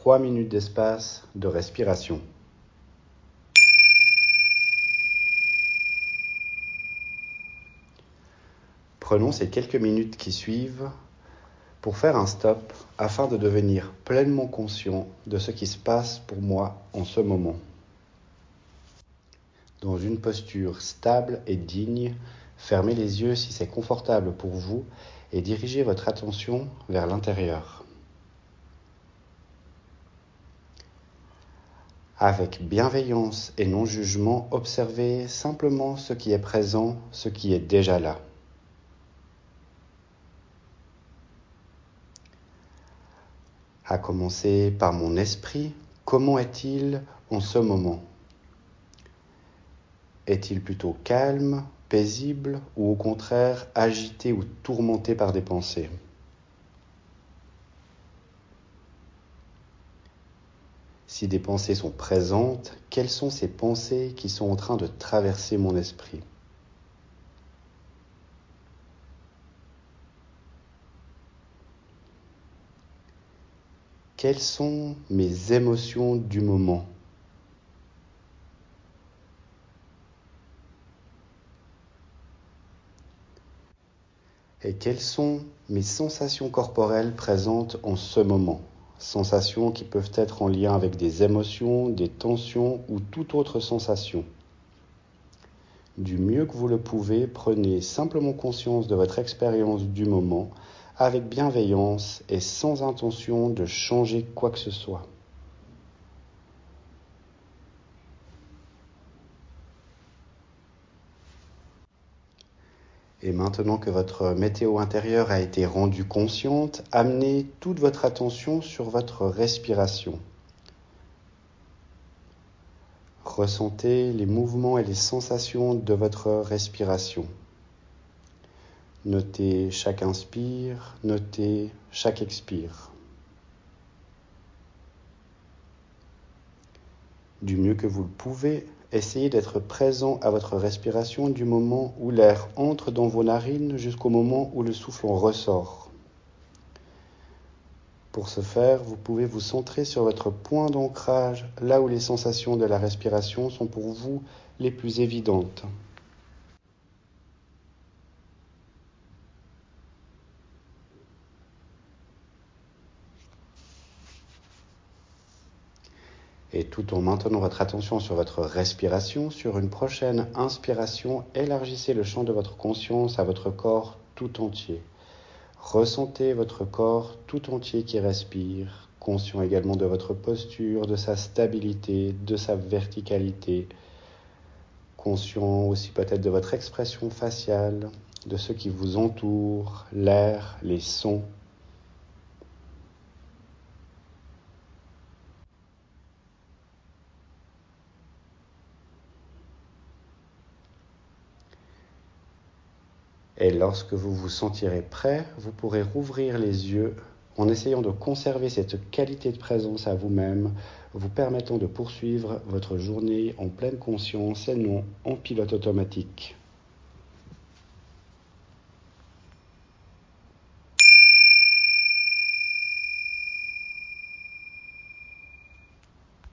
3 minutes d'espace de respiration. Prenons ces quelques minutes qui suivent pour faire un stop afin de devenir pleinement conscient de ce qui se passe pour moi en ce moment. Dans une posture stable et digne, fermez les yeux si c'est confortable pour vous et dirigez votre attention vers l'intérieur. Avec bienveillance et non-jugement, observez simplement ce qui est présent, ce qui est déjà là. À commencer par mon esprit, comment est-il en ce moment ? Est-il plutôt calme, paisible ou au contraire agité ou tourmenté par des pensées ? Si des pensées sont présentes, quelles sont ces pensées qui sont en train de traverser mon esprit ? Quelles sont mes émotions du moment ? Et quelles sont mes sensations corporelles présentes en ce moment ? Sensations qui peuvent être en lien avec des émotions, des tensions ou toute autre sensation. Du mieux que vous le pouvez, prenez simplement conscience de votre expérience du moment avec bienveillance et sans intention de changer quoi que ce soit. Et maintenant que votre météo intérieure a été rendue consciente, amenez toute votre attention sur votre respiration. Ressentez les mouvements et les sensations de votre respiration. Notez chaque inspire, notez chaque expire. Du mieux que vous le pouvez, essayez d'être présent à votre respiration du moment où l'air entre dans vos narines jusqu'au moment où le souffle en ressort. Pour ce faire, vous pouvez vous centrer sur votre point d'ancrage, là où les sensations de la respiration sont pour vous les plus évidentes. Et tout en maintenant votre attention sur votre respiration, sur une prochaine inspiration, élargissez le champ de votre conscience à votre corps tout entier. Ressentez votre corps tout entier qui respire, conscient également de votre posture, de sa stabilité, de sa verticalité, conscient aussi peut-être de votre expression faciale, de ce qui vous entoure, l'air, les sons. Et lorsque vous vous sentirez prêt, vous pourrez rouvrir les yeux en essayant de conserver cette qualité de présence à vous-même, vous permettant de poursuivre votre journée en pleine conscience et non en pilote automatique.